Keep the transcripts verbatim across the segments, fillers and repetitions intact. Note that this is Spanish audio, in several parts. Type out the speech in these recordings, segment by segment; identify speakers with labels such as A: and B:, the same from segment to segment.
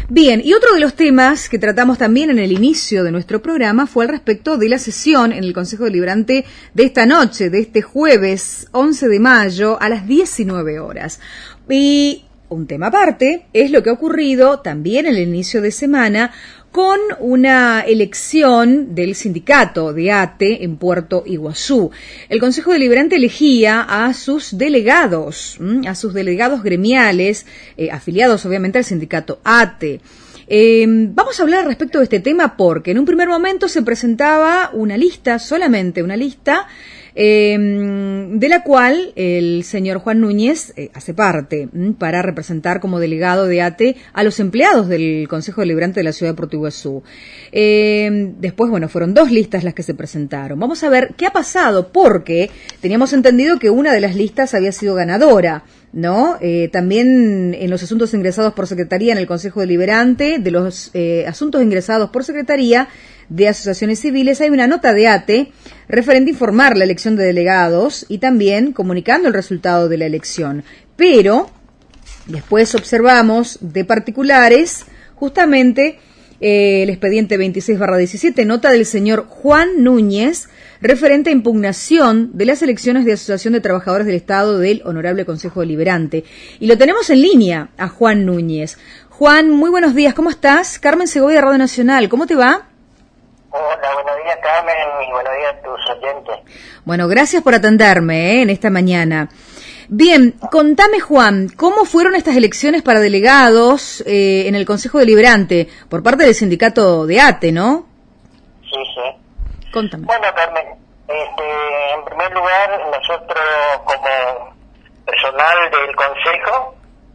A: Bien, y otro de los temas que tratamos también en el inicio de nuestro programa fue al respecto de la sesión en el Consejo Deliberante de esta noche, de este jueves once de mayo a las diecinueve horas. Y un tema aparte es lo que ha ocurrido también en el inicio de semana con una elección del sindicato de ATE en Puerto Iguazú. El Consejo Deliberante elegía a sus delegados, a sus delegados gremiales, eh, afiliados obviamente al sindicato ATE. Eh, vamos a hablar respecto de este tema porque en un primer momento se presentaba una lista, solamente una lista, eh, de la cual el señor Juan Núñez eh, hace parte m, para representar como delegado de ATE a los empleados del Consejo Deliberante de la Ciudad de Puerto Iguazú. Eh, después, bueno, fueron dos listas las que se presentaron. Vamos a ver qué ha pasado, porque teníamos entendido que una de las listas había sido ganadora, ¿no? Eh, también en los asuntos ingresados por Secretaría en el Consejo Deliberante, de los eh, asuntos ingresados por Secretaría de Asociaciones Civiles, hay una nota de ATE referente a informar la elección de delegados y también comunicando el resultado de la elección. Pero después observamos de particulares justamente eh, el expediente veintiséis barra diecisiete, nota del señor Juan Núñez, referente a impugnación de las elecciones de Asociación de Trabajadores del Estado del Honorable Consejo Deliberante. Y lo tenemos en línea a Juan Núñez. Juan, muy buenos días, ¿cómo estás? Carmen Segovia, Radio Nacional, ¿cómo te va?
B: Hola, buenos días Carmen y buenos días a tus oyentes.
A: Bueno, gracias por atenderme ¿eh? en esta mañana. Bien, contame Juan, ¿cómo fueron estas elecciones para delegados eh, en el Consejo Deliberante por parte del sindicato de ATE, no?
B: Sí, sí.
A: Contame.
B: Bueno, Carmen, este, en primer lugar, nosotros como personal del Consejo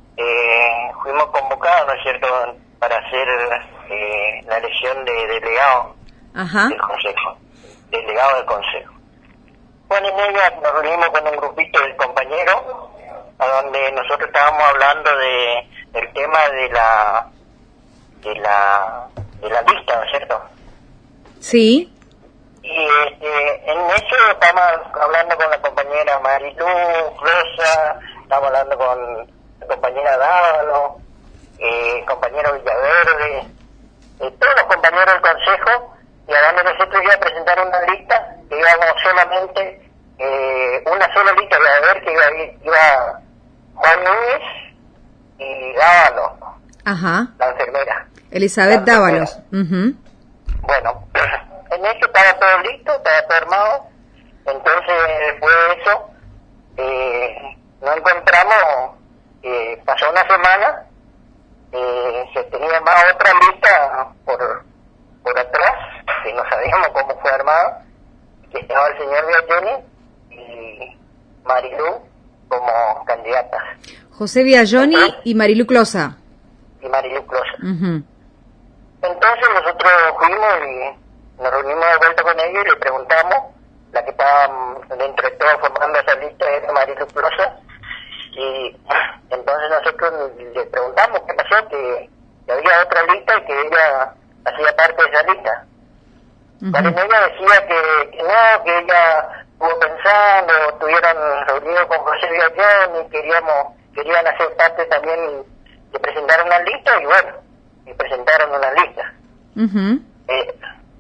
B: eh, fuimos convocados, ¿no es cierto?, para hacer eh, la elección de delegado
A: Ajá.
B: del Consejo, delegado del Consejo. Bueno, en ella nos reunimos con un grupito de compañeros, a donde nosotros estábamos hablando de del tema de la de la de la lista, ¿no es cierto?
A: Sí.
B: Y este, en eso estamos hablando con la compañera Marilu, Rosa, estamos hablando con la compañera Dávalo, eh, compañero Villaverde, eh, todos los compañeros del Consejo, y a donde nosotros íbamos a presentar una lista que íbamos solamente, eh, una sola lista, iba a ver que iba, iba Juan Núñez y Dávalo,
A: Ajá.
B: la enfermera.
A: Elizabeth
B: la
A: Dávalos. Uh-huh.
B: Bueno, en eso estaba todo listo, estaba todo armado, entonces después de eso, eh, no encontramos, eh, pasó una semana, eh, se tenía más otra lista por por atrás, que no sabíamos cómo fue armado, que estaba el señor Biaggioni y Marilu como candidatas.
A: José Biaggioni y Marilu Closa.
B: Y Marilu Closa.
A: Uh-huh.
B: Entonces nosotros fuimos y nos reunimos de vuelta con ellos y le preguntamos, la que estaba dentro de todo formando esa lista era Marilu Closa, y entonces nosotros le preguntamos qué pasó, que, que había otra lista y que ella hacía parte de esa lista. Uh-huh. La ella decía que, que no, que ella estuvo pensando, estuvieron reunidos con José Biaggioni, queríamos, querían hacer parte también de presentar una lista, y bueno, y presentaron una lista.
A: Uh-huh.
B: Eh,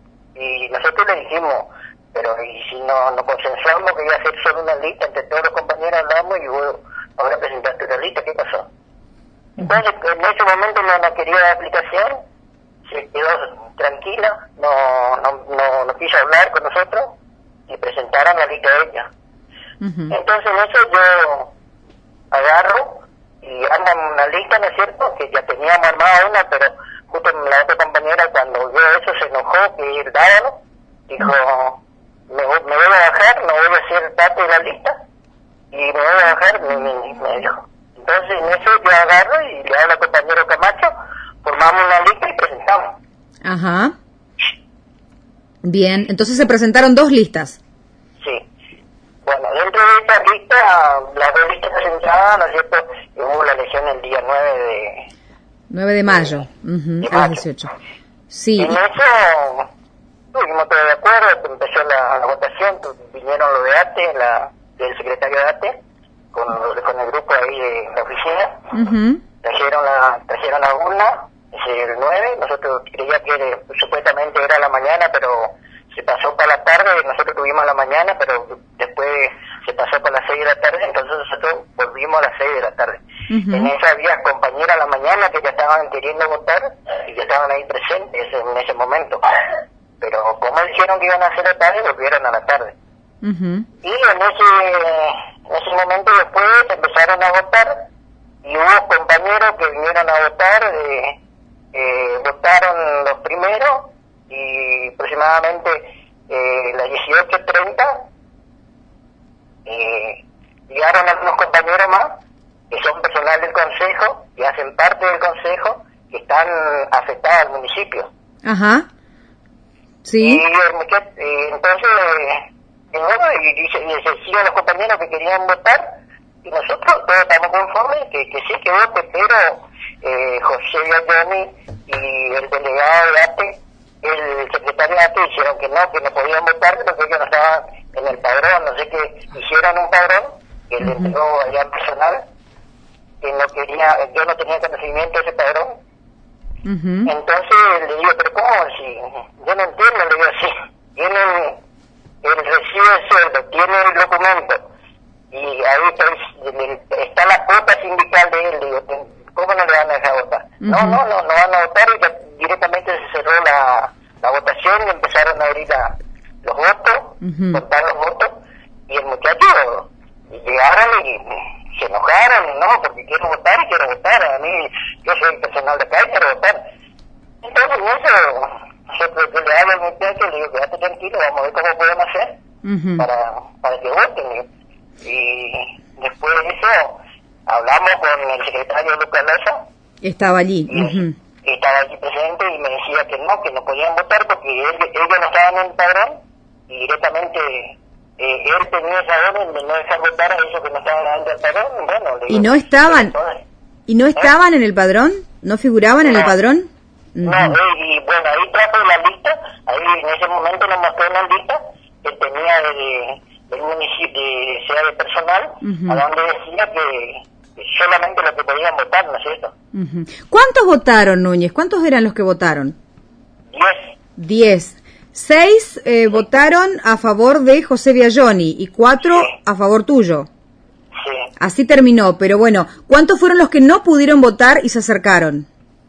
B: y nosotros le dijimos, pero y si no nos consensuamos que iba a hacer solo una lista, entre todos los compañeros hablamos y vos ahora presentaste una lista, ¿qué pasó? Uh-huh. Entonces, en ese momento no nos quería dar explicación, se quedó tranquila, no, no, no, no quiso hablar con nosotros y presentaron la lista de ella. Uh-huh. Entonces en eso yo agarro y armo una lista, ¿no es cierto?, que ya teníamos armada una, pero justo la otra compañera cuando vio eso se enojó, que ir dábalo, dijo, uh-huh. me, me voy a bajar, no voy a hacer parte de la lista y me voy a bajar, me, me, me dijo. Entonces en eso yo agarro y le hablo al compañero Camacho, formamos una lista y presentamos.
A: Ajá. Bien, entonces se presentaron dos listas.
B: Sí. Bueno, dentro de esta lista, las dos listas presentadas, ¿no es cierto?, hubo la elección el día nueve de...
A: nueve de mayo, uh-huh,
B: de
A: a las
B: mayo.
A: dieciocho. Sí.
B: En eso estuvimos todos de acuerdo, empezó la, la votación, vinieron los de ATE, la, el secretario de ATE, con, con el grupo ahí de la oficina,
A: Uh-huh.
B: trajeron la, trajeron la urna, se el nueve, nosotros creía que era, supuestamente era la mañana, pero se pasó para la tarde, nosotros tuvimos la mañana, pero después se pasó para las seis de la tarde, entonces nosotros volvimos a las seis de la tarde. Uh-huh. En esa había compañeras a la mañana que ya estaban queriendo votar y ya estaban ahí presentes en ese momento. Pero como dijeron que iban a hacer la tarde, volvieron a la tarde. Uh-huh. Y en ese, en ese momento después empezaron a votar y hubo compañeros que vinieron a votar, eh, eh, votaron los primeros y aproximadamente eh, las dieciocho treinta eh, llegaron algunos compañeros más que son personal del consejo, que hacen parte del consejo, que están afectados al municipio.
A: Ajá. Sí.
B: Y el muchacho, eh, entonces, eh, bueno, y, y, y se decían los compañeros que querían votar, y nosotros todos estamos conformes que, que sí que vote, pero eh, José Biaggioni y el delegado de A T E, el secretario de A T E dijeron que no, que no podían votar porque ellos no estaban en el padrón, no sé qué, hicieron un padrón que uh-huh. le entregó allá al personal, que no quería, yo no tenía conocimiento de ese padrón. Uh-huh. Entonces le digo, pero ¿cómo? Si yo no entiendo, le digo, sí, tienen el recibo de sueldo, tienen el documento, y ahí está, está la cuota sindical de él, le digo, ¿cómo no le van a dejar votar? Uh-huh. No, no, no, no van a votar, y ya directamente se cerró la, la votación y empezaron a abrir la, los votos, uh-huh. contar los votos, y el muchacho llegaron y se enojaron, no, porque quiero votar y quiero votar, a mí, yo soy personal de acá y quiero votar. Entonces, eso, nosotros yo le hablo al muchacho, le digo, quédate tranquilo, vamos a ver cómo podemos hacer uh-huh. para, para que voten. Y después de eso, hablamos con el secretario Lucas Laza.
A: Estaba allí.
B: Y,
A: uh-huh.
B: y estaba allí presente y me decía que no, que no podían votar porque ellos, ellos no estaban en el padrón y directamente... Eh, él tenía esa orden de no dejar votar a esos que no estaban dentro del padrón. Bueno, le digo,
A: ¿Y no estaban? ¿Y no estaban ¿Eh? en el padrón? ¿No figuraban no, en el padrón?
B: No, uh-huh. y, y bueno, ahí trajo la lista, ahí en ese momento nos mostró una lista que tenía de, del municipio, de sea de personal, uh-huh. a donde decía que, que solamente los que podían votar, ¿no es cierto?
A: Uh-huh. ¿Cuántos votaron, Núñez? ¿Cuántos eran los que votaron?
B: Diez.
A: Diez. Seis eh, sí. votaron a favor de José Biaggioni y cuatro sí. a favor tuyo.
B: Sí.
A: Así terminó, pero bueno, ¿cuántos fueron los que no pudieron votar y se acercaron?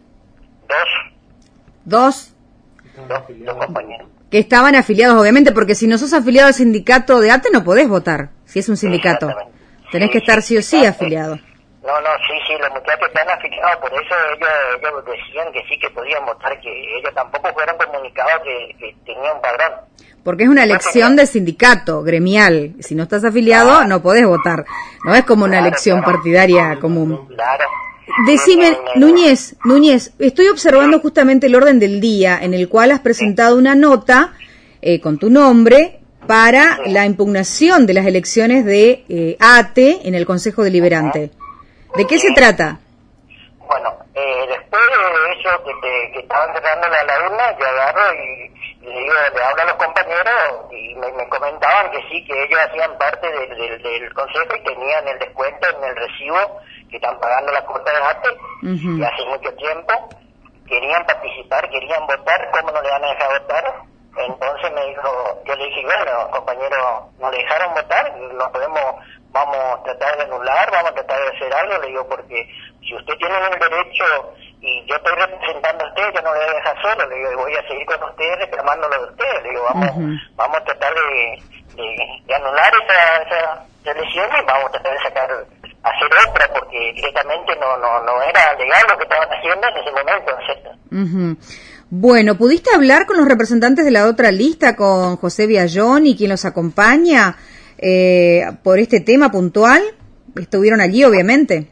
B: Dos.
A: Dos.
B: Dos, dos compañeros.
A: Que estaban afiliados, obviamente, porque si no sos afiliado al sindicato de A T E no podés votar, si es un sindicato. Tenés sí, que estar sí o sí afiliado.
B: No, no, sí, sí, los muchachos están afiliados, por eso ellos, ellos decían que sí, que podían votar, que ellos tampoco fueron comunicados que, que tenían un padrón.
A: Porque es una elección de sindicato, gremial. Si no estás afiliado, claro. no podés votar. No es como una claro, elección claro. partidaria común.
B: Claro.
A: Decime, Núñez, Núñez, estoy observando justamente el orden del día en el cual has presentado una nota eh, con tu nombre para sí. la impugnación de las elecciones de eh, A T E en el Consejo Deliberante. ¿De qué se trata?
B: Bueno, eh, después de eso que, te, que estaban cerrándole a la urna, yo agarro y, y le, digo, le hablo a los compañeros y me, me comentaban que sí, que ellos hacían parte del, del, del consejo y tenían el descuento en el recibo que están pagando la cuota de A T E, uh-huh. y hace mucho tiempo querían participar, querían votar, ¿cómo no le van a dejar votar? Entonces me dijo, yo le dije, bueno, compañero, no le dejaron votar, no podemos... vamos a tratar de anular, vamos a tratar de hacer algo, le digo, porque si usted tiene el derecho y yo estoy representando a usted, yo no le voy a dejar solo, le digo, y voy a seguir con ustedes reclamándolo de ustedes, le digo, vamos uh-huh. vamos a tratar de, de, de anular esa, esa elección y vamos a tratar de sacar, hacer otra, porque directamente no no no era legal lo que estaban haciendo en ese momento, ¿no es cierto?
A: Uh-huh. Bueno, ¿pudiste hablar con los representantes de la otra lista, con José Biaggioni, quien los acompaña? Eh, por este tema puntual, estuvieron allí obviamente.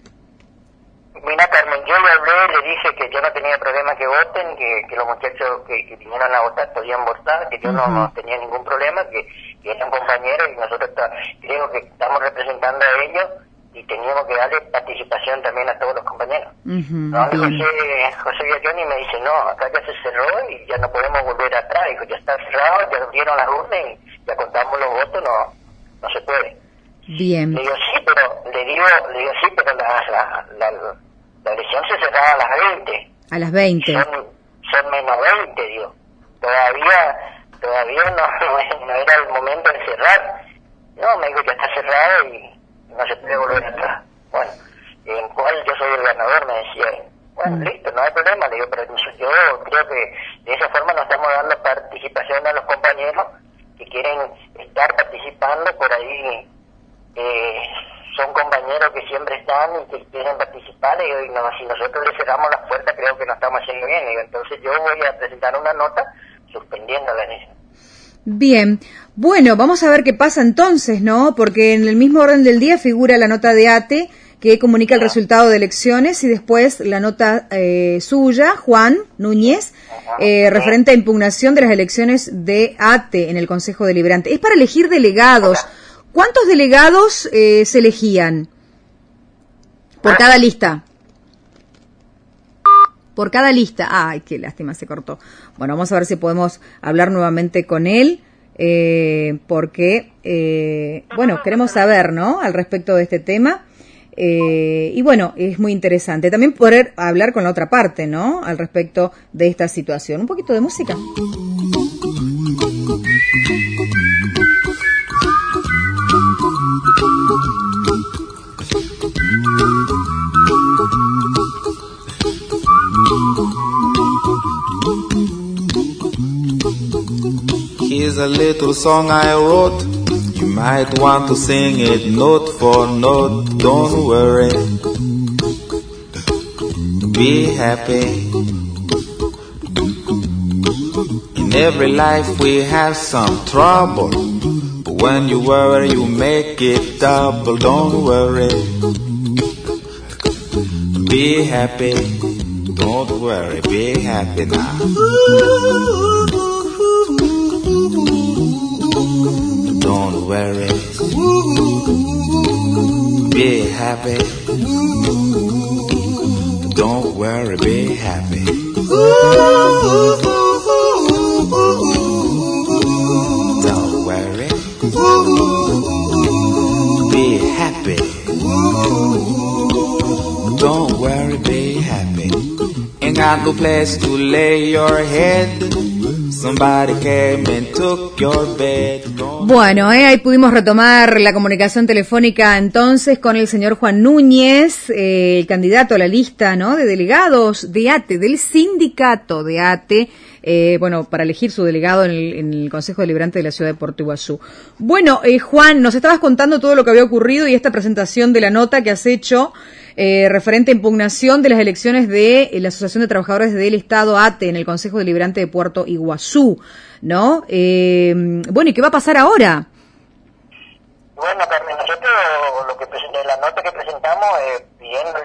B: Mira, Carmen, yo le hablé, le dije que yo no tenía problema que voten, que, que los muchachos que, que vinieron a votar podían votar, que yo uh-huh. no, no tenía ningún problema, que, que eran compañeros y nosotros está, creo que estamos representando a ellos y teníamos que darle participación también a todos los compañeros. Uh-huh. No, José, José Biaggioni me dice, no, acá ya se cerró y ya no podemos volver atrás, dijo, ya está cerrado, ya abrieron las urnas y ya contamos los votos, no no se puede.
A: Bien.
B: Le digo, sí, pero, le digo, le digo, sí, pero la, la, la, la elección se cerraba a las veinte.
A: A las veinte.
B: Son, son menos veinte, digo. Todavía, todavía no, no, no era el momento de cerrar. No, me dijo, ya está cerrado y no se puede volver atrás. Bueno, en cual yo soy el ganador, me decía. Bueno, mm. listo, no hay problema, le digo, pero yo creo que de esa forma nos estamos dando participación a los compañeros que quieren estar participando por ahí. Eh, son compañeros que siempre están y que quieren participar, y digo, no, si nosotros le cerramos las puertas creo que no estamos haciendo bien, digo, entonces yo voy a presentar una nota suspendiendo la elección.
A: Bien, bueno, vamos a ver qué pasa entonces, ¿no? Porque en el mismo orden del día figura la nota de ATE que comunica el resultado de elecciones y después la nota eh, suya, Juan Núñez, eh, referente a impugnación de las elecciones de ATE en el Consejo Deliberante. Es para elegir delegados. ¿Cuántos delegados eh, se elegían por cada lista? Por cada lista. Ay, qué lástima, se cortó. Bueno, vamos a ver si podemos hablar nuevamente con él, eh, porque, eh, bueno, queremos saber, ¿no?, al respecto de este tema. Eh, y bueno, es muy interesante también poder hablar con la otra parte, ¿no?, al respecto de esta situación. Un poquito de música.
C: Here's a little song I wrote. You might want to sing it note for note. Don't worry, be happy. In every life we have some trouble, but when you worry you make it double. Don't worry, be happy. Don't worry, be happy now. Don't worry, be happy. Don't worry, be happy. Don't worry, be happy. Don't worry, be happy. Ain't got no place to lay your head. Somebody came and took your bed.
A: Bueno, eh, ahí pudimos retomar la comunicación telefónica entonces con el señor Juan Núñez, eh, el candidato a la lista, ¿no?, de delegados de ATE, del sindicato de ATE, eh, bueno, para elegir su delegado en el, en el Consejo Deliberante de la ciudad de Puerto Iguazú. Bueno, eh, Juan, nos estabas contando todo lo que había ocurrido y esta presentación de la nota que has hecho eh, referente a impugnación de las elecciones de eh, la Asociación de Trabajadores del Estado ATE en el Consejo Deliberante de Puerto Iguazú, ¿no? Eh, bueno, ¿y qué va a pasar ahora?
B: Bueno, Carmen, nosotros lo que presenté, la nota que presentamos, eh, pidiéndole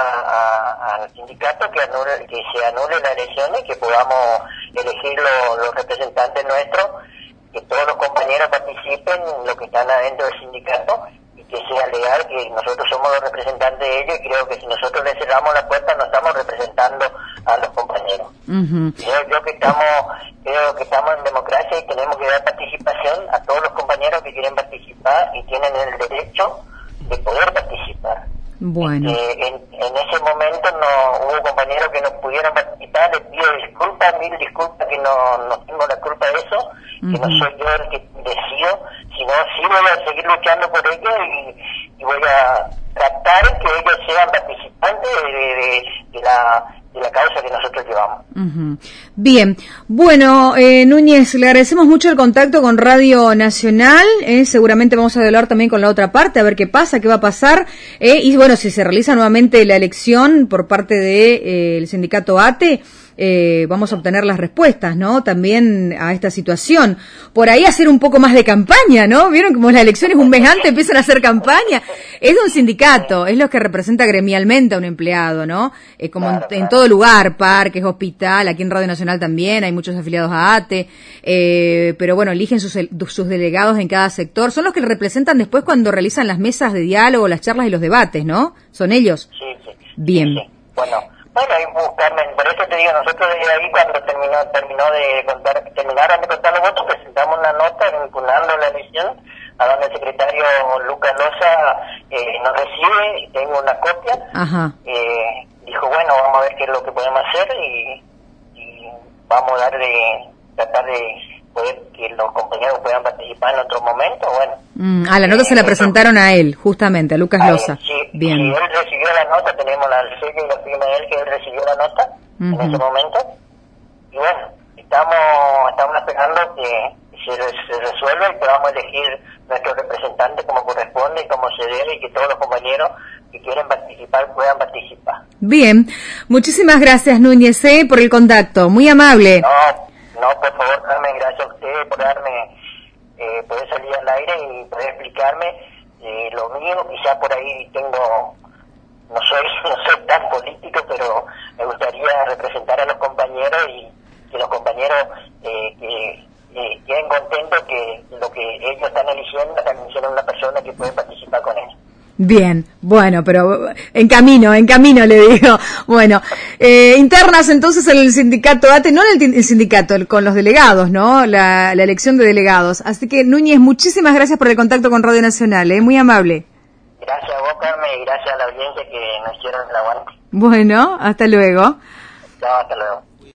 B: al sindicato que anule, que se anule las elecciones, que podamos elegir lo, los representantes nuestros, que todos los compañeros participen, los que están adentro del sindicato, y que sea legal, que nosotros somos los representantes de ellos, y creo que si nosotros le cerramos la puerta no estamos representando a los compañeros. Uh-huh. Creo yo que estamos, creo que estamos en democracia y tenemos que dar participación a todos los compañeros que quieren participar y tienen el derecho de poder participar.
A: Bueno.
B: Eh, en, en ese momento no hubo compañeros que no pudieron participar, les pido disculpas, mil disculpas, que no, no tengo la culpa de eso, uh-huh. que no soy yo el que decido, sino sí voy a seguir luchando por ellos y, y voy a tratar que ellos sean participantes de, de, de, de la de la causa que nosotros llevamos.
A: Uh-huh. Bien, bueno, eh, Núñez, le agradecemos mucho el contacto con Radio Nacional, eh, seguramente vamos a hablar también con la otra parte, a ver qué pasa, qué va a pasar, eh, y bueno, si se realiza nuevamente la elección por parte del de, eh, sindicato ATE, eh, vamos a obtener las respuestas, ¿no?, también a esta situación. Por ahí hacer un poco más de campaña, ¿no? ¿Vieron como las elecciones un mes antes empiezan a hacer campaña? Es de un sindicato, es lo que representa gremialmente a un empleado, ¿no? Eh, como claro, en, claro. en todo lugar, parques, hospital, aquí en Radio Nacional también hay muchos afiliados a ATE, eh, pero bueno, eligen sus, sus delegados en cada sector. Son los que representan después cuando realizan las mesas de diálogo, las charlas y los debates, ¿no? ¿Son ellos?
B: Sí, sí.
A: Bien.
B: Sí, sí. Bueno. Bueno, y buscarme, por eso te digo, nosotros desde ahí cuando terminó terminó de contar, terminaron de contar los votos, presentamos una nota vinculando la elección, a donde el secretario Lucas Loza eh, nos recibe, tengo una copia.
A: Ajá.
B: Eh, dijo, bueno, vamos a ver qué es lo que podemos hacer y, y vamos a darle, tratar de poder que los compañeros puedan participar en otro momento, bueno.
A: Mm, ah, la nota eh, se la presentaron a él, justamente, a Lucas a Loza.
B: Él, sí,
A: bien.
B: Si él recibió la nota, tenemos la sello y la firma de él que él recibió la nota uh-huh. en ese momento. Y bueno, estamos estamos esperando que se, se resuelva y podamos elegir nuestro representante como corresponde y como se debe, y que todos los compañeros que quieren participar puedan participar.
A: Bien, muchísimas gracias, Núñez, ¿eh? por el contacto, muy amable.
B: No, no, por favor, Carmen, gracias a ustedes por darme, eh, poder salir al aire y poder explicarme eh, lo mío. Quizá por ahí tengo, no soy, no soy tan político, pero me gustaría representar a los compañeros y que los compañeros eh, que eh, queden contentos que lo que ellos están eligiendo, están eligiendo una persona que puede participar con ellos.
A: Bien, bueno, pero en camino, en camino le digo. Bueno, eh, internas entonces en el sindicato A T E, no en el, el sindicato, el, con los delegados, ¿no? La, la elección de delegados. Así que, Núñez, muchísimas gracias por el contacto con Radio Nacional, ¿eh? Muy amable.
B: Gracias a vos, Carmen, y gracias a la audiencia que nos hicieron el aguante.
A: Bueno, hasta luego.
B: Chao, hasta luego.